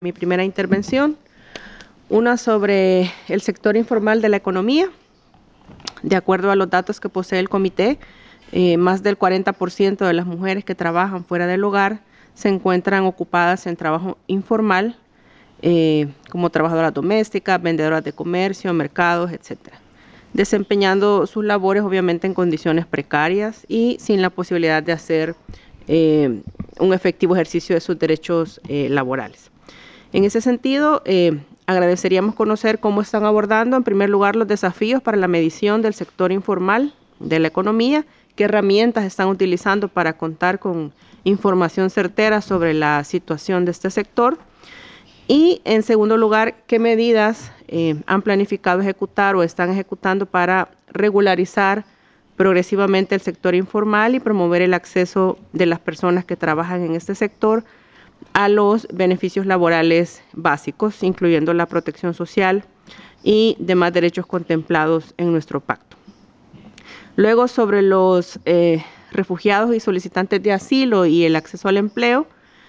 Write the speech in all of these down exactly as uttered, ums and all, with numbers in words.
Mi primera intervención, una sobre el sector informal de la economía. De acuerdo a los datos que posee el comité, eh, más del cuarenta por ciento de las mujeres que trabajan fuera del hogar se encuentran ocupadas en trabajo informal, eh, como trabajadoras domésticas, vendedoras de comercio, mercados, etcétera, desempeñando sus labores obviamente en condiciones precarias y sin la posibilidad de hacer eh, un efectivo ejercicio de sus derechos eh, laborales. En ese sentido, eh, agradeceríamos conocer cómo están abordando, en primer lugar, los desafíos para la medición del sector informal de la economía, qué herramientas están utilizando para contar con información certera sobre la situación de este sector. Y, en segundo lugar, qué medidas eh, han planificado ejecutar o están ejecutando para regularizar progresivamente el sector informal y promover el acceso de las personas que trabajan en este sector a los beneficios laborales básicos, incluyendo la protección social y demás derechos contemplados en nuestro pacto. Luego, sobre los eh, refugiados y solicitantes de asilo y el acceso al empleo,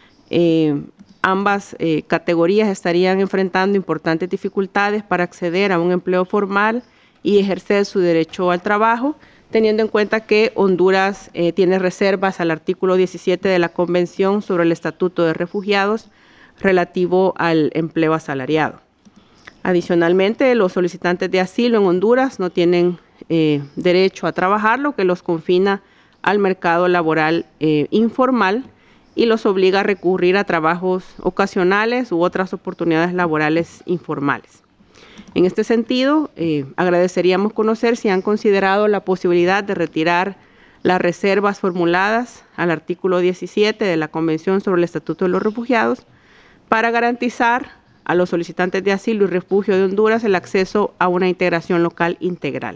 eh, ambas eh, categorías estarían enfrentando importantes dificultades para acceder a un empleo formal y ejercer su derecho al trabajo, teniendo en cuenta que Honduras eh, tiene reservas al artículo diecisiete de la Convención sobre el Estatuto de Refugiados relativo al empleo asalariado. Adicionalmente, los solicitantes de asilo en Honduras no tienen eh, derecho a trabajar, lo que los confina al mercado laboral eh, informal y los obliga a recurrir a trabajos ocasionales u otras oportunidades laborales informales. En este sentido, eh, agradeceríamos conocer si han considerado la posibilidad de retirar las reservas formuladas al artículo diecisiete de la Convención sobre el Estatuto de los Refugiados para garantizar a los solicitantes de asilo y refugio de Honduras el acceso a una integración local integral.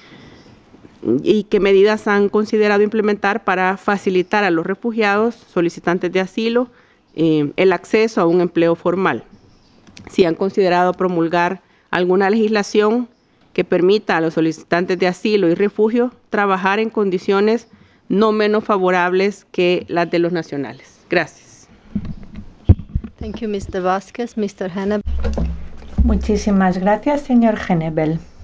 ¿Y qué medidas han considerado implementar para facilitar a los refugiados, solicitantes de asilo, eh, el acceso a un empleo formal? Si han considerado promulgar alguna legislación que permita a los solicitantes de asilo y refugio trabajar en condiciones no menos favorables que las de los nacionales. Gracias. Thank you, mister Vázquez. mister Hannibal. Muchísimas gracias, señor Hannibal.